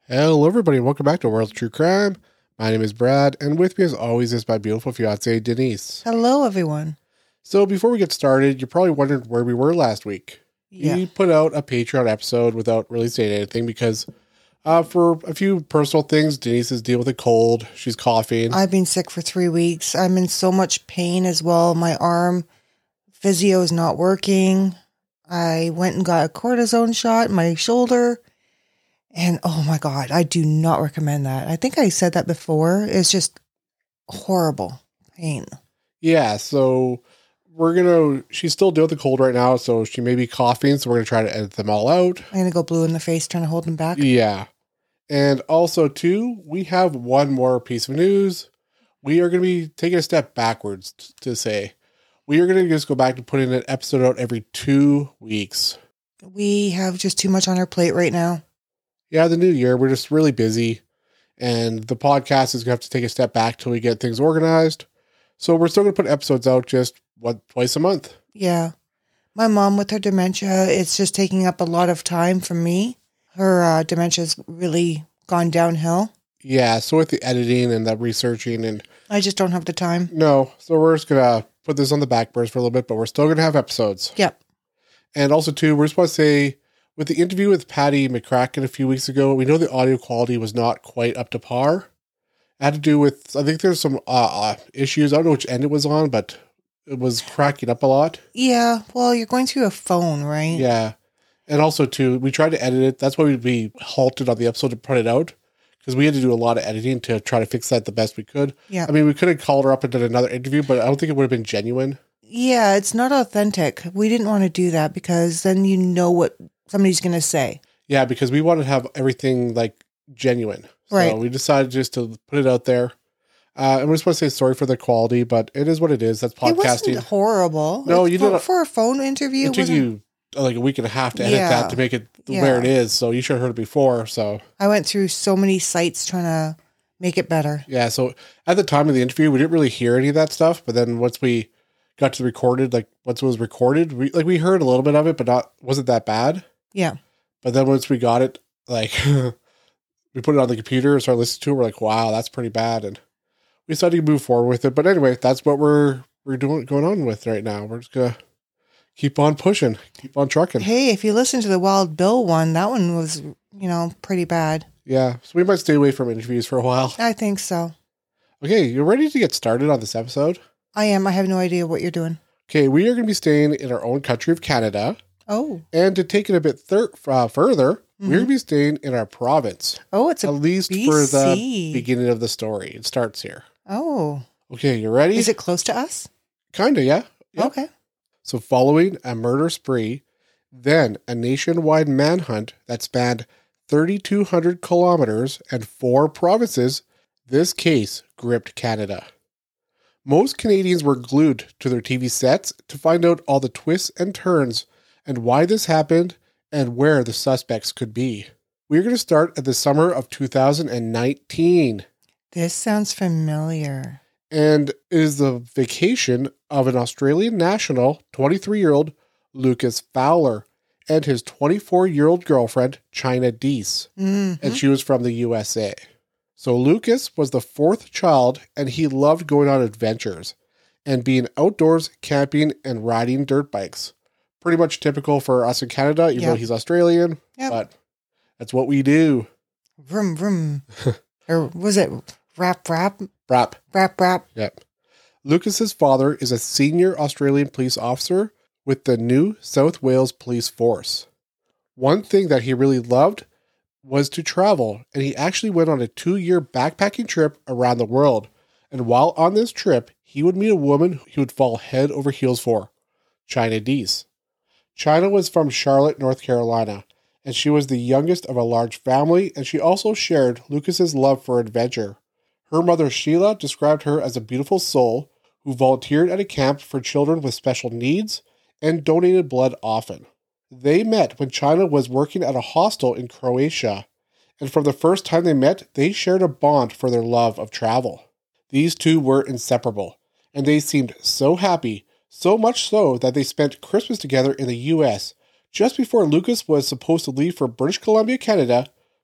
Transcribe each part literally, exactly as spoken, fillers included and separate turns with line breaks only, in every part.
Hello, everybody. Welcome back to World of True Crime. My name is Brad, and with me, as always, is my beautiful fiance, Denise.
Hello, everyone.
So, before we get started, you're probably wondering where we were last week.
Yeah.
We put out a Patreon episode without really saying anything because, uh, for a few personal things, Denise is dealing with a cold. She's coughing.
I've been sick for three weeks. I'm in so much pain as well. My arm physio is not working. I went and got a cortisone shot in my shoulder. And oh my God, I do not recommend that. I think I said that before. It's just horrible pain.
Yeah, so we're going to, she's still dealing with the cold right now, so she may be coughing, so we're going to try to edit them all out.
I'm going to go blue in the face trying to hold them back.
Yeah. And also, too, we have one more piece of news. We are going to be taking a step backwards t- to say, we are going to just go back to putting an episode out every two weeks.
We have just too much on our plate right now.
Yeah, the new year, we're just really busy, and the podcast is going to have to take a step back till we get things organized. So we're still going to put episodes out just what twice a month.
Yeah. My mom with her dementia, it's just taking up a lot of time from me. Her uh, dementia's really gone downhill.
Yeah, so with the editing and the researching and...
I just don't have the time.
No, so we're just going to put this on the back burner for a little bit, but we're still going to have episodes.
Yep.
And also, too, we just want to say... With the interview with Patty McCracken a few weeks ago, we know the audio quality was not quite up to par. It had to do with, I think there's some uh, uh, issues. I don't know which end it was on, but it was cracking up a lot.
Yeah, well, you're going through a phone, right?
Yeah. And also, too, we tried to edit it. That's why we halted on the episode to put it out, because we had to do a lot of editing to try to fix that the best we could.
Yeah.
I mean, we could have called her up and done another interview, but I don't think it would have been genuine.
Yeah, it's not authentic. We didn't want to do that because then you know what somebody's going to say.
Yeah, because we wanted to have everything like genuine. So
right.
we decided just to put it out there. Uh, and we just want to say sorry for the quality, but it is what it is. That's podcasting.
It wasn't horrible.
No,
it's
you
for,
did
for a phone interview.
It took you uh, like a week and a half to edit
yeah.
that to make it
yeah.
where it is. So you should have heard it before. So
I went through so many sites trying to make it better.
Yeah. So at the time of the interview, we didn't really hear any of that stuff. But then once we got to the recorded, like once it was recorded, we like we heard a little bit of it, but not wasn't that bad.
Yeah.
But then once we got it, like we put it on the computer and started listening to it, we're like, wow, that's pretty bad. And we decided to move forward with it. But anyway, that's what we're we're doing going on with right now. We're just gonna keep on pushing, keep on trucking.
Hey, if you listen to the Wild Bill one, that one was, you know, pretty bad.
Yeah. So we might stay away from interviews for a while.
I think so.
Okay, you ready to get started on this episode?
I am. I have no idea what you're doing.
Okay, we are going to be staying in our own country of Canada.
Oh.
And to take it a bit thir- uh, further, mm-hmm. we're going to be staying in our province.
Oh, it's a
At least
B C.
for the beginning of the story. It starts here.
Oh.
Okay, you ready?
Is it close to us?
Kind of, yeah. Yep.
Okay.
So following a murder spree, then a nationwide manhunt that spanned thirty-two hundred kilometers and four provinces, this case gripped Canada. Most Canadians were glued to their T V sets to find out all the twists and turns and why this happened and where the suspects could be. We're going to start at the summer of two thousand nineteen.
This sounds familiar.
And it is the vacation of an Australian national, twenty-three-year-old Lucas Fowler, and his twenty-four-year-old girlfriend, China Deese.
Mm-hmm.
And she was from the U S A. So Lucas was the fourth child, and he loved going on adventures and being outdoors, camping, and riding dirt bikes. Pretty much typical for us in Canada, even
yep.
though he's Australian,
yep.
but that's what we do.
Vroom, vroom. Or was it rap, rap?
Rap.
Rap, rap.
Yep. Lucas's father is a senior Australian police officer with the New South Wales Police Force. One thing that he really loved was to travel, and he actually went on a two-year backpacking trip around the world. And while on this trip, he would meet a woman he would fall head over heels for, China Deese. China was from Charlotte, North Carolina, and she was the youngest of a large family, and she also shared Lucas's love for adventure. Her mother, Sheila, described her as a beautiful soul who volunteered at a camp for children with special needs and donated blood often. They met when China was working at a hostel in Croatia, and from the first time they met, they shared a bond for their love of travel. These two were inseparable, and they seemed so happy, so much so that they spent Christmas together in the U S just before Lucas was supposed to leave for British Columbia, Canada,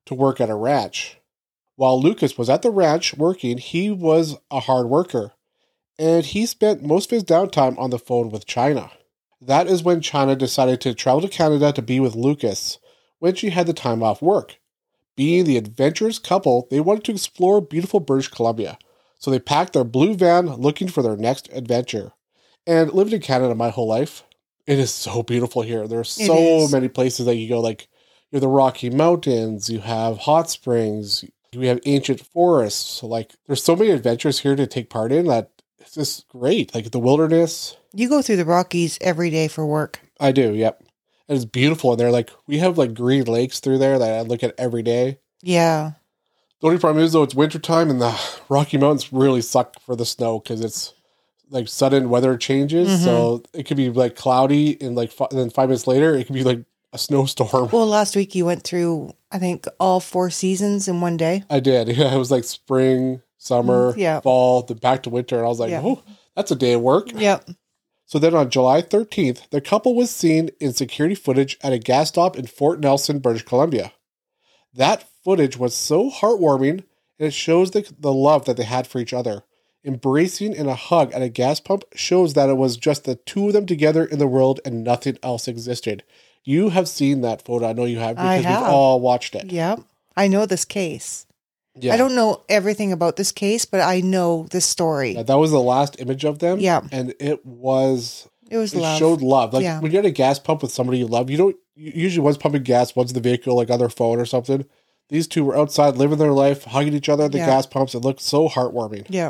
to work at a ranch. While Lucas was at the ranch working, he was a hard worker, and he spent most of his downtime on the phone with China. That is when China decided to travel to Canada to be with Lucas, when she had the time off work. Being the adventurous couple, they wanted to explore beautiful British Columbia, so they packed their blue van looking for their next adventure. And lived in Canada my whole life, it is so beautiful here. There are so many places that you go, like, you have the Rocky Mountains, you have hot springs, we have ancient forests. So, like, there's so many adventures here to take part in that it's just great. Like, the wilderness.
You go through the Rockies every day for work.
I do, yep. And it's beautiful. And they're like, we have, like, green lakes through there that I look at every day.
Yeah.
The only problem is, though, it's wintertime and the Rocky Mountains really suck for the snow because it's, like, sudden weather changes. Mm-hmm. So it could be, like, cloudy and, like, f- and then five minutes later, it could be, like, a snowstorm.
Well, last week you went through, I think, all four seasons in one day.
I did. Yeah, it was like spring, summer,
yeah.
fall, then back to winter. And I was like, yeah. oh, that's a day of work.
Yep.
So then on July thirteenth, the couple was seen in security footage at a gas stop in Fort Nelson, British Columbia. That footage was so heartwarming, and it shows the, the love that they had for each other. Embracing in a hug at a gas pump shows that it was just the two of them together in the world and nothing else existed. You have seen that photo. I know you have because
have.
we've all watched it.
Yep. I know this case.
Yeah.
I don't know everything about this case, but I know this story.
Yeah, that was the last image of them.
Yeah.
And it was...
It was
it
love.
showed love. Like,
yeah.
when you're at a gas pump with somebody you love, you don't... Usually one's pumping gas, one's in the vehicle, like on their phone or something. These two were outside living their life, hugging each other at the
yeah.
gas pumps. It looked so heartwarming.
Yeah.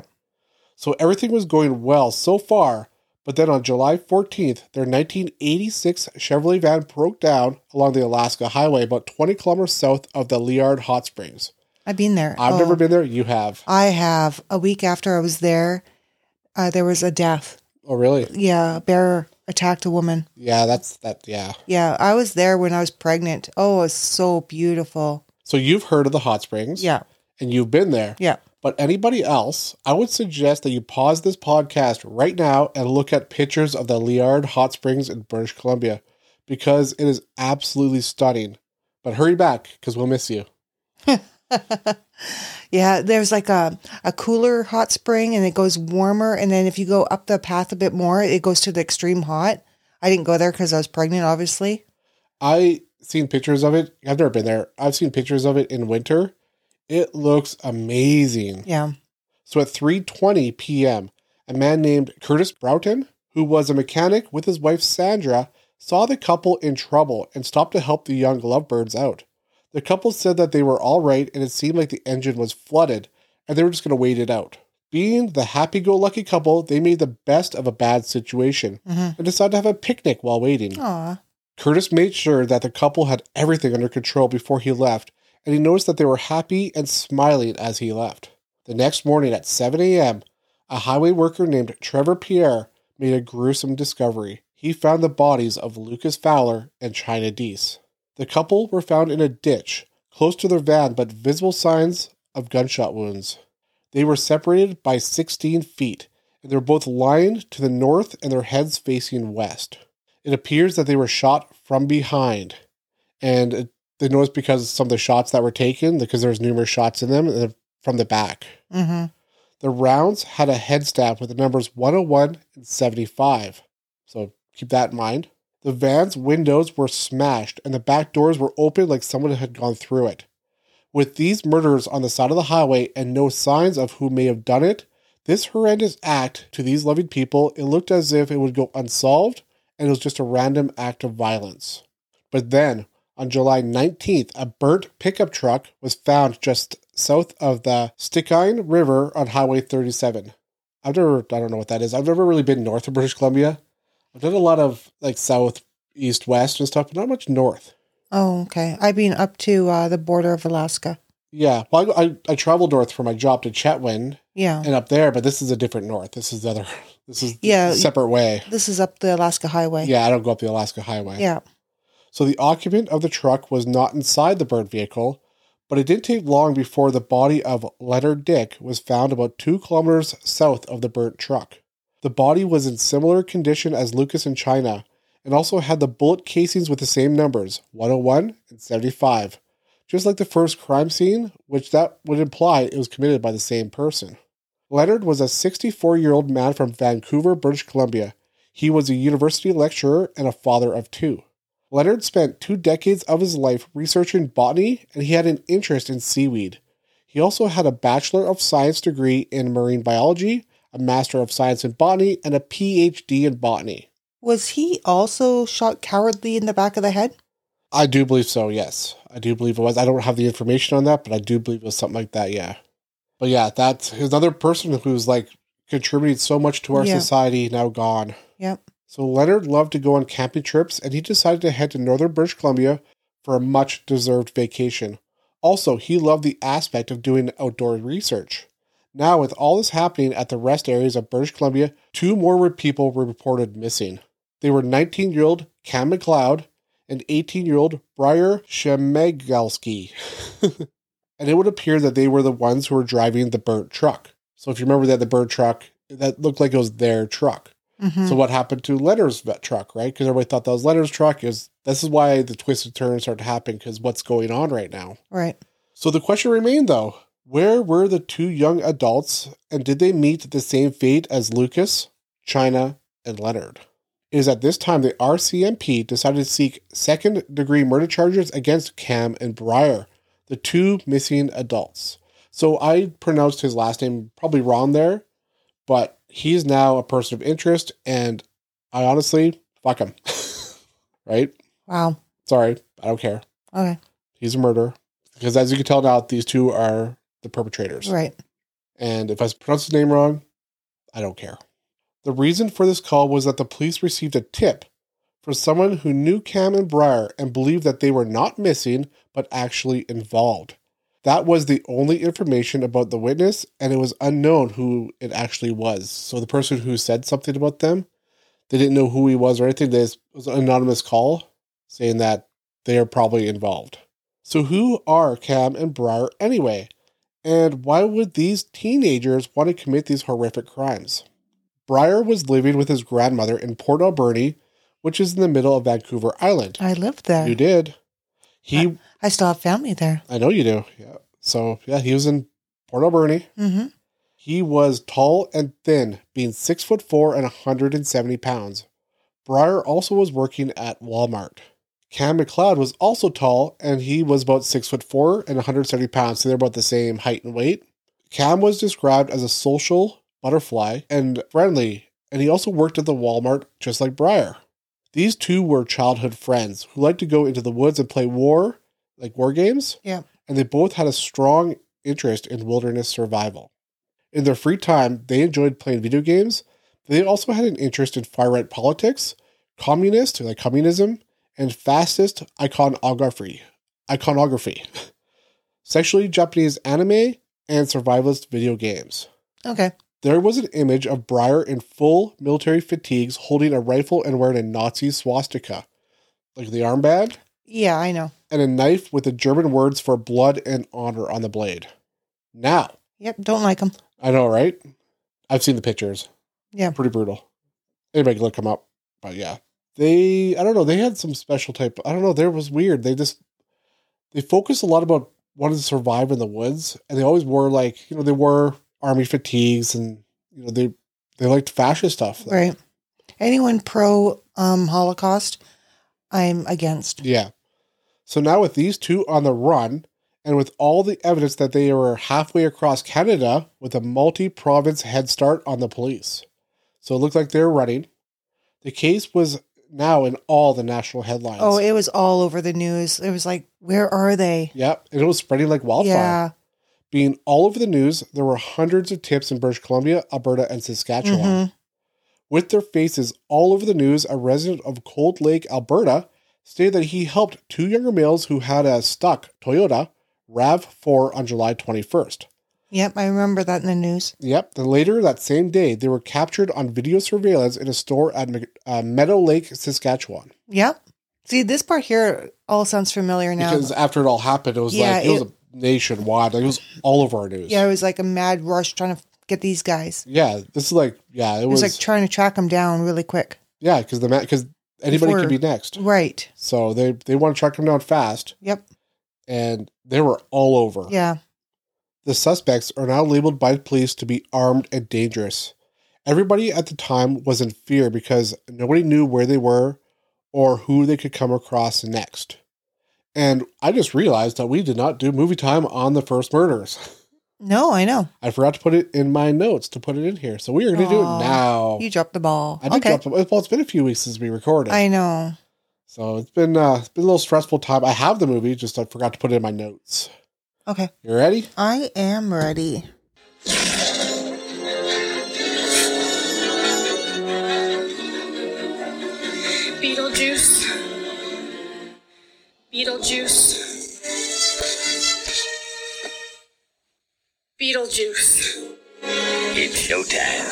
So everything was going well so far, but then on July fourteenth, their nineteen eighty-six Chevrolet van broke down along the Alaska Highway about twenty kilometers south of the Liard Hot Springs.
I've been there.
I've
oh,
never been there. You have.
I have. A week after I was there, uh, there was a death.
Oh, really?
Yeah, a bear attacked a woman.
Yeah, that's that. Yeah.
Yeah, I was there when I was pregnant. Oh, it was so beautiful.
So you've heard of the hot springs.
Yeah.
And you've been there.
Yeah.
But anybody else, I would suggest that you pause this podcast right now and look at pictures of the Liard Hot Springs in British Columbia because it is absolutely stunning. But hurry back because we'll miss you.
Yeah, there's like a, a cooler hot spring and it goes warmer. And then if you go up the path a bit more, it goes to the extreme hot. I didn't go there because I was pregnant, obviously.
I seen pictures of it. I've never been there. I've seen pictures of it in winter. It looks amazing.
Yeah.
So at three twenty p.m., a man named Curtis Broughton, who was a mechanic with his wife Sandra, saw the couple in trouble and stopped to help the young lovebirds out. The couple said that they were all right and it seemed like the engine was flooded and they were just going to wait it out. Being the happy-go-lucky couple, they made the best of a bad situation mm-hmm. and decided to have a picnic while waiting.
Aww.
Curtis made sure that the couple had everything under control before he left, and he noticed that they were happy and smiling as he left. The next morning at seven a.m., a highway worker named Trevor Pierre made a gruesome discovery. He found the bodies of Lucas Fowler and China Deese. The couple were found in a ditch, close to their van, but visible signs of gunshot wounds. They were separated by sixteen feet, and they were both lying to the north and their heads facing west. It appears that they were shot from behind, and it, they noticed because of some of the shots that were taken, because there was numerous shots in them, and from the back.
Mm-hmm.
The rounds had a head stamp with the numbers one oh one and seventy-five, so keep that in mind. The van's windows were smashed, and the back doors were open like someone had gone through it. With these murders on the side of the highway and no signs of who may have done it, this horrendous act to these loving people, it looked as if it would go unsolved, and it was just a random act of violence. But then, on July nineteenth, a burnt pickup truck was found just south of the Stikine River on Highway thirty-seven. I've never, I don't know what that is. I've never really been north of British Columbia. I've done a lot of like south, east, west and stuff, but not much north.
Oh, okay. I've been up to uh, the border of Alaska.
Yeah. Well, I, I, I traveled north for my job to Chetwynd.
Yeah.
And up there, but this is a different north. This is the other, this is
yeah,
a separate way.
This is up the Alaska Highway.
Yeah, I don't go up the Alaska Highway.
Yeah.
So the occupant of the truck was not inside the burnt vehicle, but it didn't take long before the body of Leonard Dick was found about two kilometers south of the burnt truck. The body was in similar condition as Lucas and China, and also had the bullet casings with the same numbers, one oh one and seventy-five. just like the first crime scene, which that would imply it was committed by the same person. Leonard was a sixty-four-year-old man from Vancouver, British Columbia. He was a university lecturer and a father of two. Leonard spent two decades of his life researching botany, and he had an interest in seaweed. He also had a Bachelor of Science degree in marine biology, a Master of Science in botany, and a P H D in botany.
Was he also shot cowardly in the back of the head?
I do believe so, yes. I do believe it was. I don't have the information on that, but I do believe it was something like that, yeah. But yeah, that's another person who's like contributed so much to our
Yeah.
society, now gone.
Yep.
So Leonard loved to go on camping trips, and he decided to head to northern British Columbia for a much-deserved vacation. Also, he loved the aspect of doing outdoor research. Now, with all this happening at the rest areas of British Columbia, two more people were reported missing. They were nineteen-year-old Cam McLeod and eighteen-year-old Briar Shemegalski. And it would appear that they were the ones who were driving the burnt truck. So if you remember that the burnt truck, that looked like it was their truck.
Mm-hmm.
So what happened to Leonard's truck, right? Because everybody thought that was Leonard's truck. Is This is why the twisted turns started happening, because what's going on right now.
Right.
So the question remained, though. Where were the two young adults, and did they meet the same fate as Lucas, China, and Leonard? It is at this time the R C M P decided to seek second-degree murder charges against Cam and Briar, the two missing adults. So I pronounced his last name probably wrong there, but he's now a person of interest, and I honestly, fuck him. Right?
Wow.
Sorry, I don't care.
Okay.
He's a murderer. Because as you can tell now, these two are the perpetrators.
Right.
And if I pronounce his name wrong, I don't care. The reason for this call was that the police received a tip from someone who knew Cam and Briar and believed that they were not missing, but actually involved. That was the only information about the witness, and it was unknown who it actually was. So the person who said something about them, they didn't know who he was or anything. This was an anonymous call saying that they are probably involved. So who are Cam and Briar anyway? And why would these teenagers want to commit these horrific crimes? Briar was living with his grandmother in Port Alberni, which is in the middle of Vancouver Island.
I lived there.
You did. He,
I, I still have family there.
I know you do. Yeah. So yeah, he was in Port Alberni.
Mm-hmm.
He was tall and thin, being six foot four and one hundred seventy pounds. Briar also was working at Walmart. Cam McLeod was also tall, and he was about six foot four and one hundred seventy pounds, so they're about the same height and weight. Cam was described as a social butterfly and friendly, and he also worked at the Walmart just like Briar. These two were childhood friends who liked to go into the woods and play war, like war games.
Yeah.
And they both had a strong interest in wilderness survival. In their free time, they enjoyed playing video games. They also had an interest in far-right politics, communist, like communism, and fascist iconography, iconography, sexually Japanese anime, and survivalist video games.
Okay.
There was an image of Briar in full military fatigues holding a rifle and wearing a Nazi swastika, like the armband,
Yeah, I know.
and a knife with the German words for blood and honor on the blade. Now,
Yep. Don't like them.
I know, right? I've seen the pictures.
Yeah.
Pretty brutal. Anybody can look them up. But yeah. They, I don't know, they had some special type, I don't know, there was weird. They just, they focused a lot about wanting to survive in the woods. And they always wore like, you know, they wore army fatigues and, you know, they, they liked fascist stuff.
Right. Anyone pro um, Holocaust, I'm against.
Yeah. So now with these two on the run, and with all the evidence that they were halfway across Canada with a multi-province head start on the police. So it looked like they were running. The case was now in all the national headlines.
Oh, it was all over the news. It was like, where are they?
Yep. And it was spreading like wildfire.
Yeah.
Being all over the news, there were hundreds of tips in British Columbia, Alberta, and Saskatchewan.
Mm-hmm.
With their faces all over the news, a resident of Cold Lake, Alberta, stated that he helped two younger males who had a stuck Toyota RAV four on July twenty-first.
Yep, I remember that in the news.
Yep. Then later that same day, they were captured on video surveillance in a store at uh, Meadow Lake, Saskatchewan.
Yep. See, this part here all sounds familiar now.
Because after it all happened, it was
Yeah,
like, it, was
it-
a nationwide. Like, it was all over our news.
Yeah, it was like a mad rush trying to get these guys.
Yeah. This is like, yeah, it
It
was,
was like trying to track them down really quick.
yeah, because the because anybody
Before-
could be next.
Right.
So they, they want to track them down fast.
Yep.
and they were all over.
Yeah.
The suspects are now labeled by police to be armed and dangerous. Everybody at the time was in fear because nobody knew where they were or who they could come across next. And I just realized that we did not do movie time on the first murders.
No, I know.
I forgot to put it in my notes to put it in here. So we are going to do it now.
You dropped the ball.
I did
okay.
drop the ball. Well, it's been a few weeks since we recorded.
I know.
So it's been, uh, it's been a little stressful time. I have the movie, just I forgot to put it in my notes.
Okay.
You ready?
I am ready.
Beetlejuice. Beetlejuice. Beetlejuice.
It's showtime.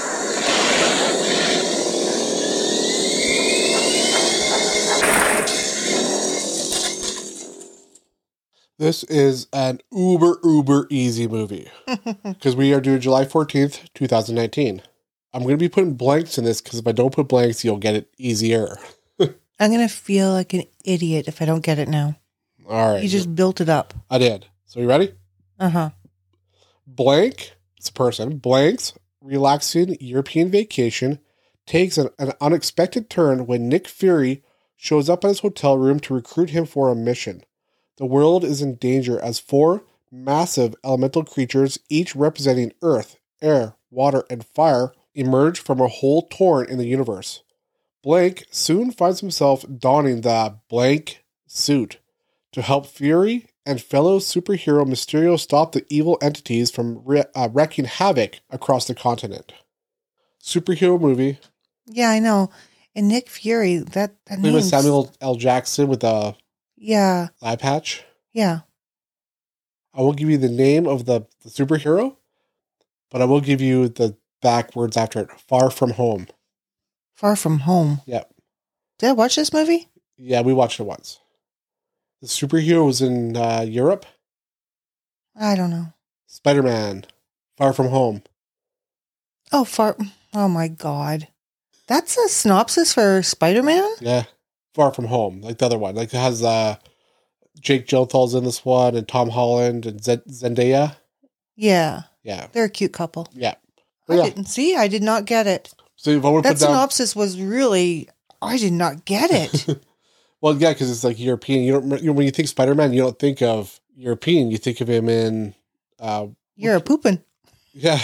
This is an uber, uber easy movie. Because we are doing July fourteenth, twenty nineteen. I'm going to be putting blanks in this because if I don't put blanks, you'll get it easier.
I'm going to feel like an idiot if I don't get it now.
All right.
You just built it up.
I did. So you ready?
Uh-huh.
Blank, it's a person, Blank's relaxing European vacation takes an, an unexpected turn when Nick Fury shows up at his hotel room to recruit him for a mission. The world is in danger as four massive elemental creatures, each representing earth, air, water, and fire, emerge from a hole torn in the universe. Blank soon finds himself donning the blank suit to help Fury and fellow superhero Mysterio stop the evil entities from re- uh, wreaking havoc across the continent. Superhero movie.
Yeah, I know. And Nick Fury, that, that
Played by
name's...
Samuel L. Jackson with a
Yeah.
eye patch.
Yeah.
I won't give you the name of the, the superhero, but I will give you the backwards after it. Far From Home.
Far From Home.
Yep.
Did I watch this movie?
Yeah, we watched it once. The superhero was in uh, Europe.
I don't know.
Spider-Man. Far From Home.
Oh, far... Oh, my God. That's a synopsis for Spider-Man?
Yeah. Far From Home. Like the other one. Like it has uh, Jake Gyllenhaal's in this one and Tom Holland and Z- Zendaya.
Yeah.
Yeah.
They're a cute couple.
Yeah.
I
yeah.
didn't see. I did not get it.
So if I were to
That
put down...
synopsis was really... I did not get it.
Well, yeah, because it's like European. You don't. You know, when you think Spider-Man, you don't think of European. You think of him in. Uh,
You're a poopin'.
yeah.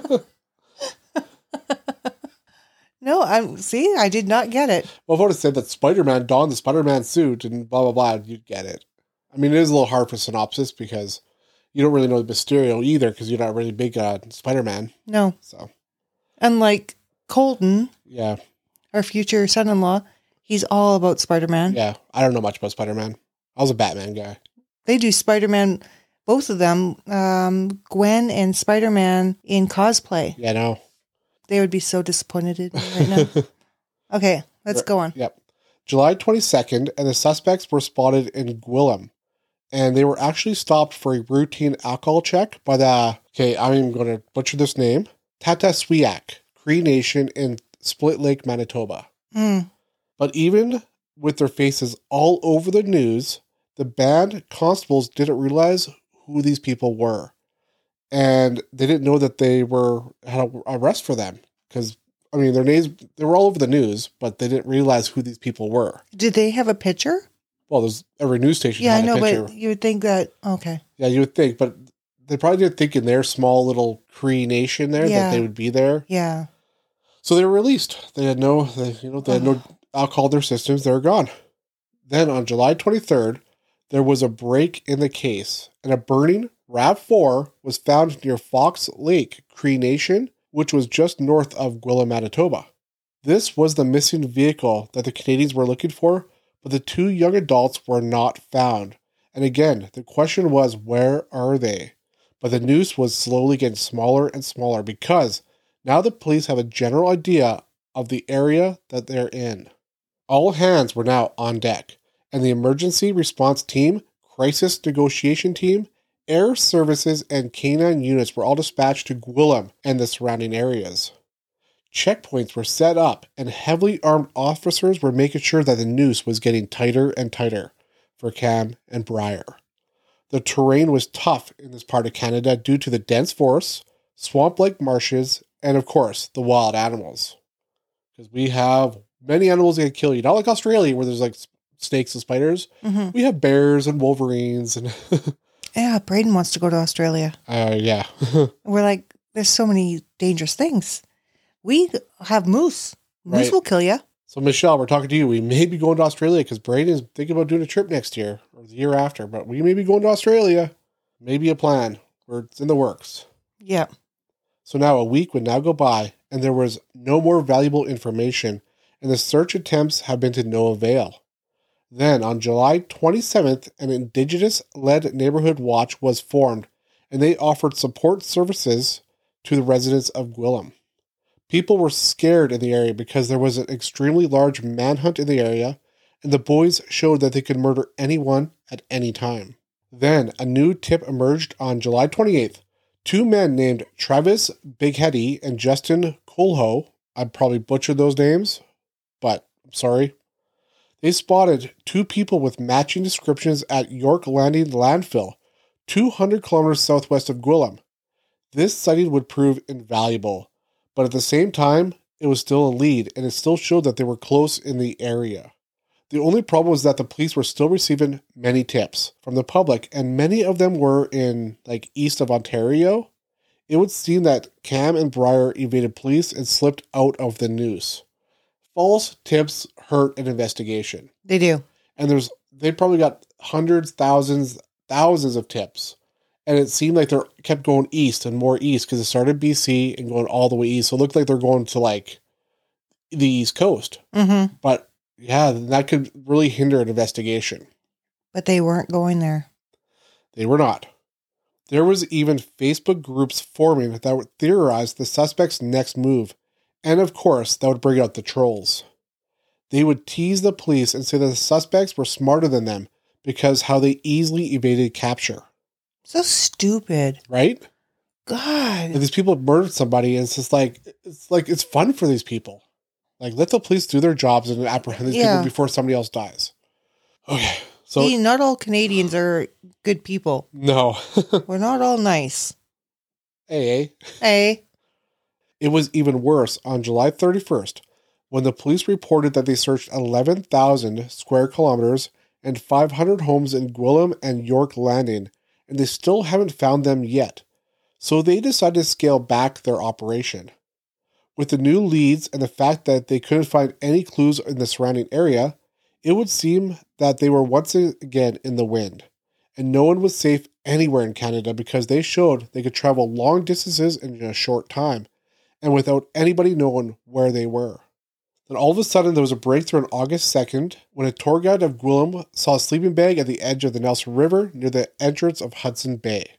No, I'm see. I did not get it.
Well, if I would have said that Spider-Man donned the Spider-Man suit and blah blah blah, you'd get it. I mean, it is a little hard for synopsis because you don't really know the Mysterio either because you're not really big on Spider-Man.
No.
So.
Unlike Colton,
Yeah.
our future son-in-law, he's all about Spider-Man.
Yeah. I don't know much about Spider-Man. I was a Batman guy.
They do Spider-Man, both of them, um, Gwen and Spider-Man in cosplay.
Yeah, no.
They would be so disappointed in me right now. Okay, let's go on.
Yep. July twenty-second, and the suspects were spotted in Gwillem. And they were actually stopped for a routine alcohol check by the, okay, I'm going to butcher this name, Tataswiak Cree Nation in Split Lake, Manitoba.
Mm.
But even with their faces all over the news, the band constables didn't realize who these people were. And they didn't know that they were had an arrest for them. Because, I mean, their names, they were all over the news, but they didn't realize who these people were.
Did they have a picture?
Well, there's every news station
Yeah, I
had
know,
a picture.
but you would think that, okay.
Yeah, you would think, but they probably didn't think in their small little Cree nation there
Yeah.
that they would be there.
Yeah.
So they were released. They had no, they, you know, they had no alcohol in their systems. They were gone. Then on July twenty-third, there was a break in the case, and a burning RAV four was found near Fox Lake, Cree Nation, which was just north of Gwillem, Manitoba. This was the missing vehicle that the Canadians were looking for, but the two young adults were not found. And again, the question was, where are they? But the noose was slowly getting smaller and smaller because now the police have a general idea of the area that they're in. All hands were now on deck, and the emergency response team, crisis negotiation team, air services, and canine units were all dispatched to Gwillem and the surrounding areas. Checkpoints were set up, and heavily armed officers were making sure that the noose was getting tighter and tighter for Cam and Briar. The terrain was tough in this part of Canada due to the dense forests, swamp-like marshes, and of course, the wild animals. Because we have many animals that can kill you. Not like Australia where there's like snakes and spiders.
Mm-hmm.
We have bears and wolverines and
Yeah, Braden wants to go to Australia.
uh yeah.
We're like, there's so many dangerous things. We have moose. Moose
Right.
will kill you.
So Michelle, we're talking to you. We may be going to Australia because Braden is thinking about doing a trip next year or the year after, but we may be going to Australia. Maybe a plan. Or it's in the works.
Yeah.
So now a week would now go by and there was no more valuable information and the search attempts have been to no avail. Then on July twenty-seventh, an Indigenous-led neighborhood watch was formed and they offered support services to the residents of Gwillim. People were scared in the area because there was an extremely large manhunt in the area and the boys showed that they could murder anyone at any time. Then a new tip emerged on July twenty-eighth. Two men named Travis Bigheady and Justin Colho, I probably butchered those names, but I'm sorry. They spotted two people with matching descriptions at York Landing Landfill, two hundred kilometers southwest of Gwillim. This sighting would prove invaluable, but at the same time, it was still a lead, and it still showed that they were close in the area. The only problem was that the police were still receiving many tips from the public, and many of them were in, like, east of Ontario. It would seem that Cam and Briar evaded police and slipped out of the noose. False tips hurt an investigation.
They do.
And there's they probably got hundreds, thousands, thousands of tips. And it seemed like they kept going east and more east because it started B C and going all the way east. So it looked like they're going to, like, the East Coast.
Mm-hmm.
But yeah, that could really hinder an investigation.
But they weren't going there.
They were not. There was even Facebook groups forming that would theorize the suspect's next move. And of course, that would bring out the trolls. They would tease the police and say that the suspects were smarter than them because how they easily evaded capture.
So stupid.
Right?
God.
And these people murdered somebody and it's just like, it's like, it's fun for these people. Like, let the police do their jobs and apprehend these
Yeah.
people before somebody else dies. Okay. So,
See, not all Canadians are good people.
no.
We're not all nice.
Hey,
Hey.
it was even worse on July thirty-first when the police reported that they searched eleven thousand square kilometers and five hundred homes in Gwillim and York Landing, and they still haven't found them yet. So they decided to scale back their operation. With the new leads and the fact that they couldn't find any clues in the surrounding area, it would seem that they were once again in the wind, and no one was safe anywhere in Canada because they showed they could travel long distances in a short time, and without anybody knowing where they were. Then all of a sudden there was a breakthrough on August second when a tour guide of Gwillim saw a sleeping bag at the edge of the Nelson River near the entrance of Hudson Bay.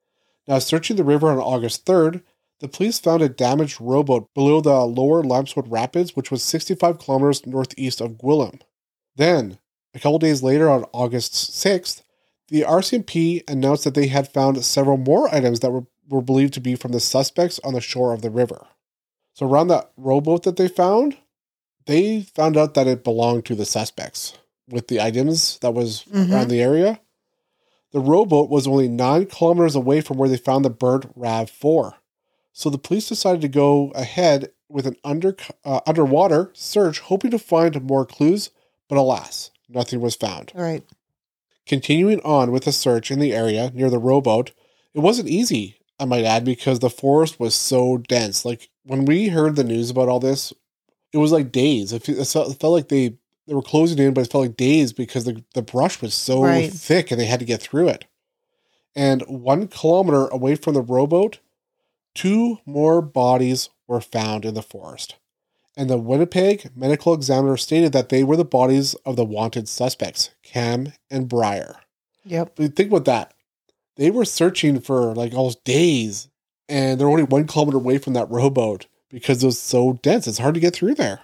Now searching the river on August third, the police found a damaged rowboat below the lower Limeswood Rapids, which was sixty-five kilometers northeast of Gwillim. Then, a couple days later on August sixth, the R C M P announced that they had found several more items that were, were believed to be from the suspects on the shore of the river. So around that rowboat that they found, they found out that it belonged to the suspects with the items that was
Mhm.
around the area. The rowboat was only nine kilometers away from where they found the burnt RAV four. So the police decided to go ahead with an under uh, underwater search, hoping to find more clues, but alas, nothing was found.
All right.
Continuing on with the search in the area near the rowboat, it wasn't easy, I might add, because the forest was so dense. Like, when we heard the news about all this, it was like days. It fe- it felt it felt like they, they were closing in, but it felt like days because the, the brush was so
Right.
thick and they had to get through it. And one kilometer away from the rowboat, two more bodies were found in the forest. And the Winnipeg medical examiner stated that they were the bodies of the wanted suspects, Cam and Briar.
Yep.
But think about that. They were searching for like almost days, and they're only one kilometer away from that rowboat because it was so dense. It's hard to get through there.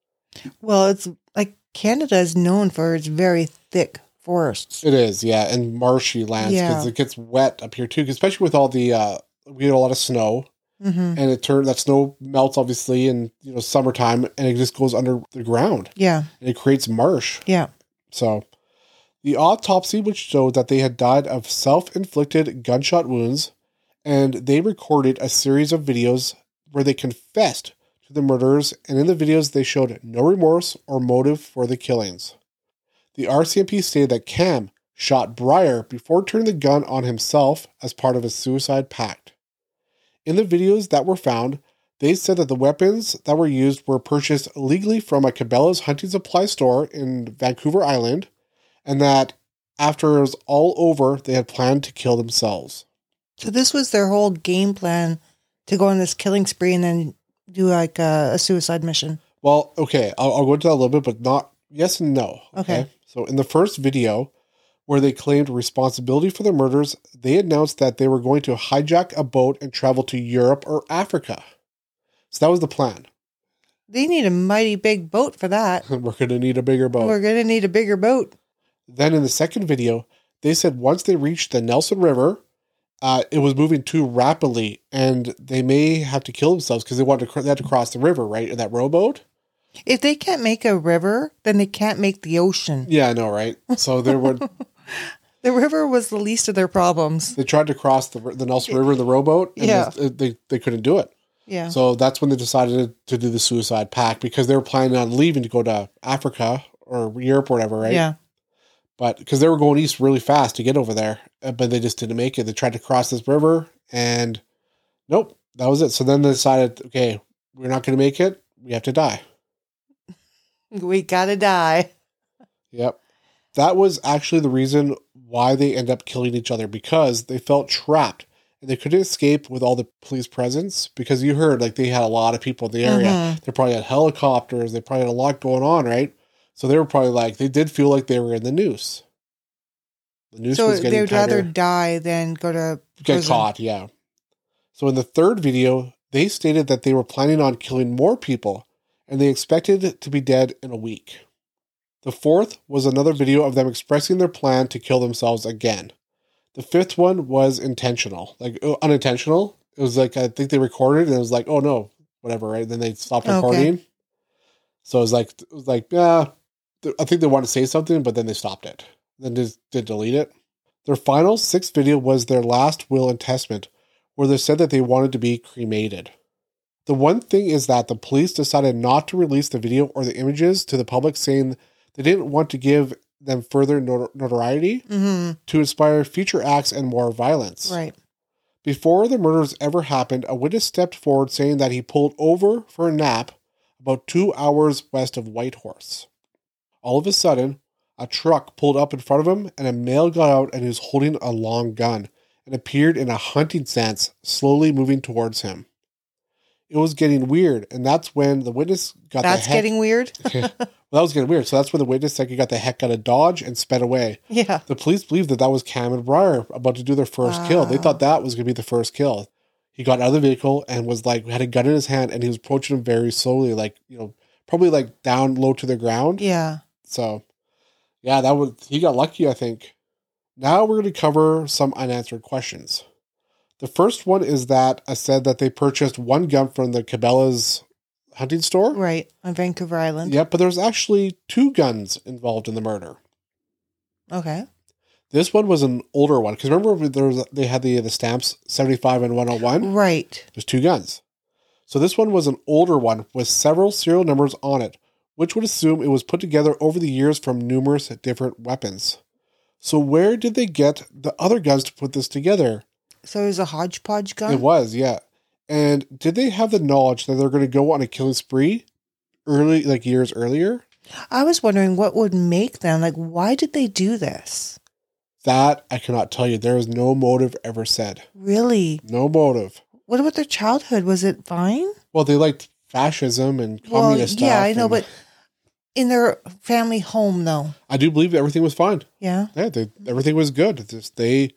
Well, it's like Canada is known for its very thick forests.
It is, yeah, and marshy lands because
Yeah.
it gets wet up here too, especially with all the, uh, we get a lot of snow.
Mm-hmm.
And it turns that snow melts obviously in you know summertime, and it just goes under the ground
Yeah.
and it creates marsh.
Yeah.
So The autopsy which showed that they had died of self-inflicted gunshot wounds, and they recorded a series of videos where they confessed to the murders, and in the videos they showed no remorse or motive for the killings. The R C M P stated that Cam shot Breyer before turning the gun on himself as part of a suicide pact. In the videos that were found, they said that the weapons that were used were purchased illegally from a Cabela's hunting supply store in Vancouver Island, and that after it was all over, they had planned to kill themselves.
So this was their whole game plan to go on this killing spree and then do like a, a suicide mission.
Well, okay, I'll, I'll go into that a little bit, but not yes and no.
Okay.
okay. So in the first video, where they claimed responsibility for the murders, they announced that they were going to hijack a boat and travel to Europe or Africa. So that was the plan.
They need a mighty big boat for that.
We're going to need a bigger boat.
We're going to need a bigger boat.
Then in the second video, they said once they reached the Nelson River, uh, it was moving too rapidly, and they may have to kill themselves because they wanted to they had to cross the river, right, in that rowboat.
If they can't make a river, then they can't make the ocean.
Yeah, I know, right? So there were
the river was the least of their problems.
They tried to cross the the Nelson River in the rowboat, and
Yeah.
they, they they couldn't do it.
Yeah.
So that's when they decided to do the suicide pact because they were planning on leaving to go to Africa or Europe or whatever, right?
Yeah.
But because they were going east really fast to get over there, uh, but they just didn't make it. They tried to cross this river, and nope, that was it. So then they decided, okay, we're not going to make it. We have to die.
We gotta die.
Yep. That was actually the reason why they end up killing each other, because they felt trapped and they couldn't escape with all the police presence, because you heard like they had a lot of people in the area.
Mhm.
They probably had helicopters. They probably had a lot going on, right? So they were probably like, they did feel like they were in the noose. The noose
So
was getting
they would rather
tighter.
die than go to
Get
prison.
caught, yeah. So in the third video, they stated that they were planning on killing more people, and they expected to be dead in a week. The fourth was another video of them expressing their plan to kill themselves again. The fifth one was intentional, like uh, unintentional. It was like, I think they recorded and it was like, oh no, whatever, right? Then they stopped
Okay.
recording. So it was like, it was like, yeah, th- I think they wanted to say something, but then they stopped it. Then just did delete it. Their final sixth video was their last will and testament, where they said that they wanted to be cremated. The one thing is that the police decided not to release the video or the images to the public, saying they didn't want to give them further not- notoriety
Mm-hmm.
to inspire future acts and more violence.
Right.
Before the murders ever happened, a witness stepped forward saying that he pulled over for a nap about two hours west of Whitehorse. All of a sudden, a truck pulled up in front of him and a male got out and he was holding a long gun and appeared in a hunting stance, slowly moving towards him. It was getting weird, and that's when the witness got
That's
the heck...
getting weird.
well, that was getting weird. So that's when the witness said he got the heck out of Dodge and sped away.
Yeah.
The police believed that that was Cam and Breyer about to do their first kill. They
Wow.
thought that was going to be the first kill. He got out of the vehicle and was like, had a gun in his hand, and he was approaching him very slowly, like, you know, probably like down low to the ground.
Yeah.
So, yeah, that was, he got lucky, I think. Now we're going to cover some unanswered questions. The first one is that I said that they purchased one gun from the Cabela's hunting store.
Right. On Vancouver Island.
Yep, but there's actually two guns involved in the murder.
Okay.
This one was an older one, because remember there was, they had the the stamps seventy-five and one oh one?
Right.
There's two guns. So this one was an older one with several serial numbers on it, which would assume it was put together over the years from numerous different weapons. So where did they get the other guns to put this together?
So it was a hodgepodge gun?
It was, yeah. And did they have the knowledge that they're going to go on a killing spree early, like years earlier?
I was wondering what would make them, like, why did they do this?
That I cannot tell you. There is no motive ever said.
Really?
No motive.
What about their childhood? Was it fine?
Well, they liked fascism and communist
well, yeah,
stuff.
I know,
and
but in their family home, though.
I do believe everything was fine.
Yeah.
Yeah, they, everything was good. It's just they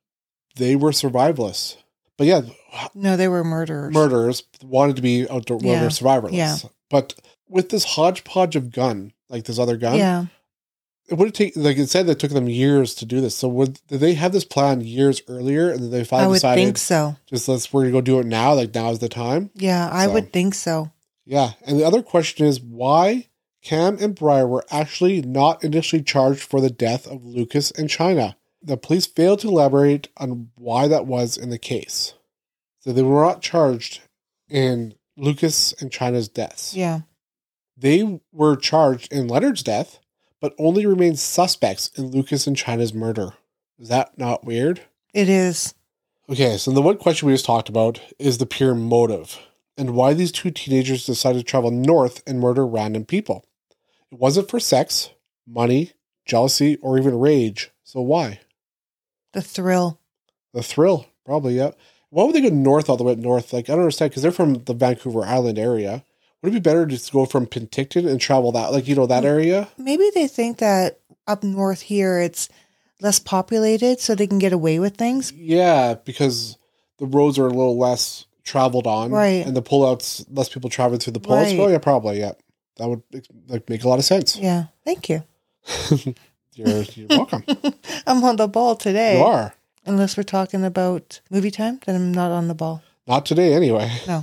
they were survivalists. But yeah,
No, they were murderers.
murderers wanted to be outdoor
Yeah.
murder survivalists.
Yeah.
But with this hodgepodge of gun, like this other gun,
Yeah.
it would take, like it said, it took them years to do this. So would did they have this plan years earlier, and then they
I
finally
would
decided,
think so.
just let's we're gonna go do it now. Like now is the time.
Yeah, I
So-
would think so.
Yeah. And the other question is, why Cam and Briar were actually not initially charged for the death of Lucas and China. The police failed to elaborate on why that was in the case. So they were not charged in Lucas and China's deaths.
Yeah.
They were charged in Leonard's death, but only remained suspects in Lucas and China's murder. Is that not weird?
It is.
Okay, so the one question we just talked about is the pure motive and why these two teenagers decided to travel north and murder random people. It wasn't for sex, money, jealousy, or even rage. So why?
The thrill.
The thrill, probably, yeah. Why would they go north all the way north? Like, I don't understand, because they're from the Vancouver Island area. Would it be better to just go from Penticton and travel that, like, you know, that area?
Maybe they think that up north here it's less populated so they can get away with things.
Yeah, because the roads are a little less traveled on.
Right.
And the pullouts, less people traveling through the pullouts.
Right.
Oh, yeah, probably, yeah. That would like make a lot of sense.
Yeah. Thank you.
you're, you're welcome.
I'm on the ball today.
You are.
Unless we're talking about movie time, then I'm not on the ball.
Not today, anyway.
No.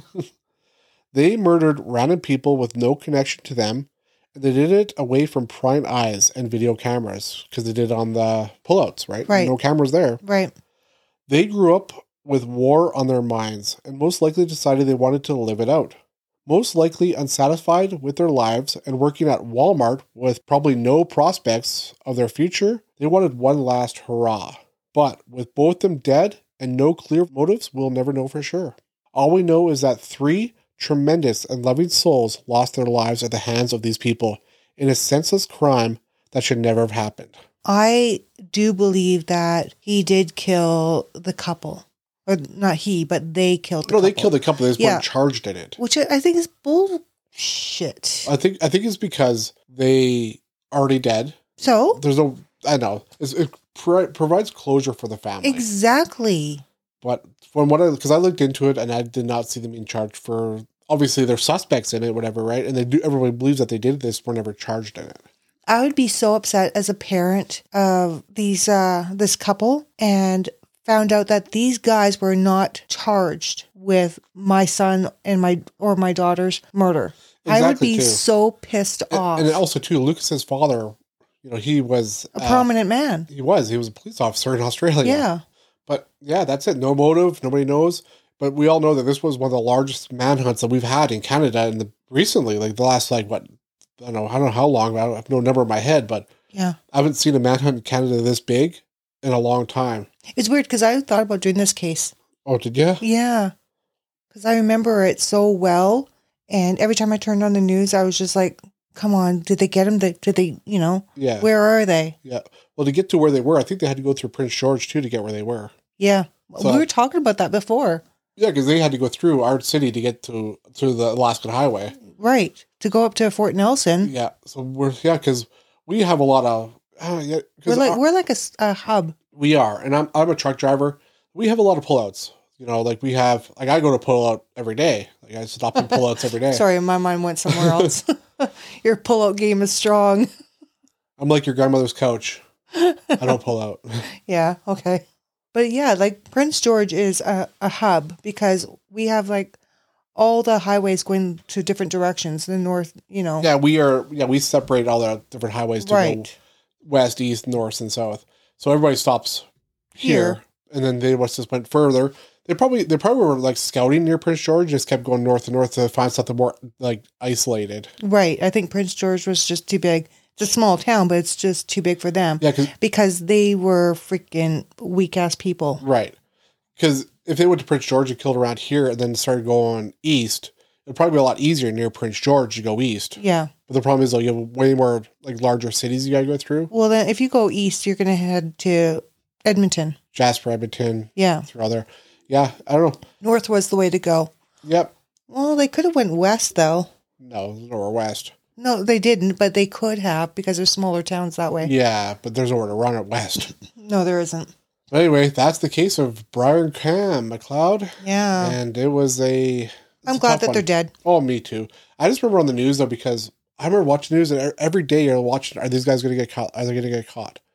They murdered random people with no connection to them, and they did it away from prying eyes and video cameras, because they did it on the pullouts, right?
Right.
No cameras there.
Right.
They grew up with war on their minds, and most likely decided they wanted to live it out. Most likely unsatisfied with their lives and working at Walmart with probably no prospects of their future, they wanted one last hurrah. But with both them dead and no clear motives, we'll never know for sure. All we know is that three tremendous and loving souls lost their lives at the hands of these people in a senseless crime that should never have happened.
I do believe that he did kill the couple. Or not he, but they killed the
No,
couple.
they killed a couple. They just
Yeah.
weren't charged in it.
Which I think is bullshit.
I think I think it's because they already dead.
So?
There's no, I know. It's, it pro- provides closure for the family.
Exactly.
But from what I, because I looked into it and I did not see them being charged for, obviously they're suspects in it, whatever, right? And they do, everybody believes that they did this, were never charged in it.
I would be so upset as a parent of these uh this couple and found out that these guys were not charged with my son and my or my daughter's murder. I would
Exactly,
be
too.
so pissed
And,
off.
and also too, Lucas's father, you know, he was
a
uh,
prominent man.
He was. He was a police officer in Australia.
Yeah.
But yeah, that's it. No motive. Nobody knows. But we all know that this was one of the largest manhunts that we've had in Canada in the recently, like the last like what I don't know, I don't know how long. I don't have no number in my head, but
Yeah.
I haven't seen a manhunt in Canada this big in a long time.
It's weird because I thought about doing this case.
Oh, did you?
Yeah. Because I remember it so well. And every time I turned on the news, I was just like, come on, did they get him? Did they, you know,
Yeah.
where are they?
Yeah. Well, to get to where they were, I think they had to go through Prince George too to get where they were.
Yeah.
So-
we were talking about that before.
Yeah, because they had to go through our city to get to to the Alaskan Highway.
Right. To go up to Fort Nelson.
Yeah. So we're yeah, because we have a lot of uh, yeah, 'cause
We're like,
our-
we're like a, s- a hub.
we are, and I'm I'm a truck driver. We have a lot of pullouts. You know, like we have like I go to pullout every day. Like I stop in pullouts every day.
Sorry, my mind went somewhere else. Your pull-out game is strong.
I'm like your grandmother's couch. I don't pull out.
Yeah, okay. But yeah, like Prince George is a, a hub because we have like all the highways going to different directions. The north, you know.
Yeah, we are. Yeah, we separate all the different highways to go
Right.
west, east, north, and south. So everybody stops here,
Here.
and then they must just went further. They probably they probably were like scouting near Prince George, just kept going north and north to find something more like isolated.
Right. I think Prince George was just too big. It's a small town, but it's just too big for them.
Yeah, 'cause-
because they were freaking weak ass people.
Right. Because if they went to Prince George and killed around here and then started going east, it'd probably be a lot easier near Prince George to go east.
Yeah.
But the problem is, though, you have way more like larger cities you got to go through.
Well, then if you go east, you're going to head to Edmonton.
Jasper, Edmonton,
Yeah.
through other. Yeah, I don't know.
North was the way to go.
Yep.
Well, they could have went west though.
No, lower west.
No, they didn't, but they could have because there's smaller towns that way.
Yeah, but there's nowhere to run it west.
No, there isn't.
But anyway, that's the case of Brian Cam McLeod.
Yeah.
And it was a...
I'm
it's a
glad
tough
that
one.
they're dead.
Oh, me too. I just remember on the news, though, because I remember watching the news, and every day you're watching, are these guys going to get caught? Are they going to get caught?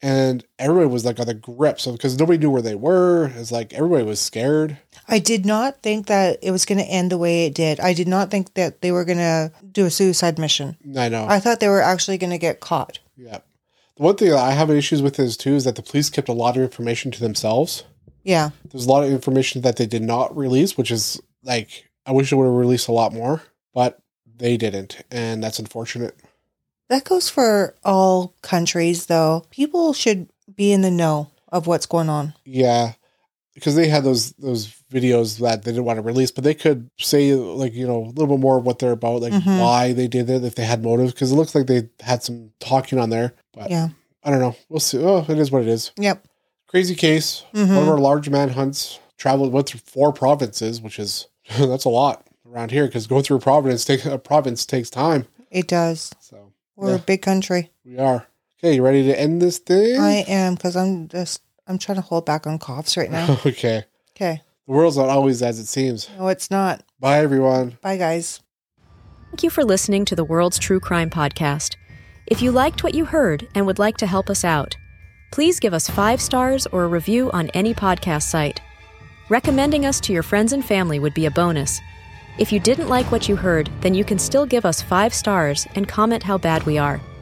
and everybody was like on the grip. So because nobody knew where they were, it's like everybody was scared.
I did not think that it was going to end the way it did. I did not think that they were going to do a suicide mission.
I know.
I thought they were actually going to get caught.
Yeah. The one thing that I have issues with is too is that the police kept a lot of information to themselves.
Yeah.
There's a lot of information that they did not release, which is like, I wish they would have released a lot more, but they didn't. And that's unfortunate.
That goes for all countries, though. People should be in the know of what's going on.
Yeah. Because they had those those videos that they didn't want to release, but they could say, like, you know, a little bit more of what they're about, like
Mhm.
why they did it, if they had motives. Because it looks like they had some talking on there. But
Yeah.
I don't know. We'll see. Oh, it is what it is.
Yep.
Crazy case.
Mhm.
One of our large manhunts traveled, went through four provinces, which is, that's a lot around here because going through a province, take, a province takes time.
It does.
So
We're
yeah,
a big country.
we are. Okay, you ready to end this thing?
I am, because I'm just, I'm trying to hold back on coughs right now.
Okay.
Okay.
The world's not always as it seems.
No, it's not.
Bye, everyone.
Bye, guys.
Thank you for listening to the World's True Crime Podcast. If you liked what you heard and would like to help us out, please give us five stars or a review on any podcast site. Recommending us to your friends and family would be a bonus. If you didn't like what you heard, then you can still give us five stars and comment how bad we are.